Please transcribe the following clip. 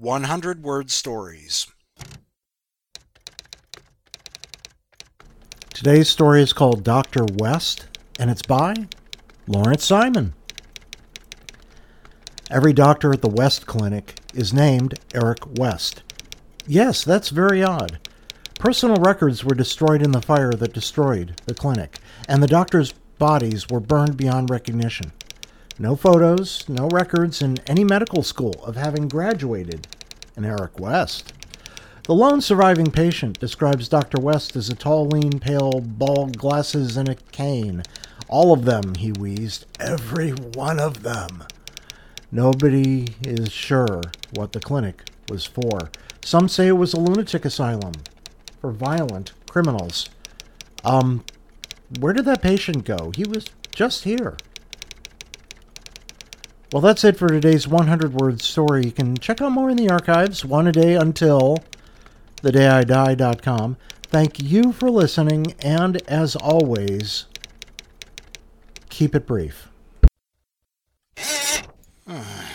100-word stories. Today's story is called Dr. West, and it's by Lawrence Simon. Every doctor at the West Clinic is named Eric West. Yes, that's very odd. Personal records were destroyed in the fire that destroyed the clinic, and the doctors' bodies were burned beyond recognition. No photos, no records in any medical school of having graduated an Eric West. The lone surviving patient describes Dr. West as a tall, lean, pale, bald, glasses, and a cane. All of them, he wheezed. Every one of them. Nobody is sure what the clinic was for. Some say it was a lunatic asylum for violent criminals. Where did that patient go? He was just here. Well, that's it for today's 100-word story. You can check out more in the archives, one a day until thedayidie.com. Thank you for listening, and as always, keep it brief.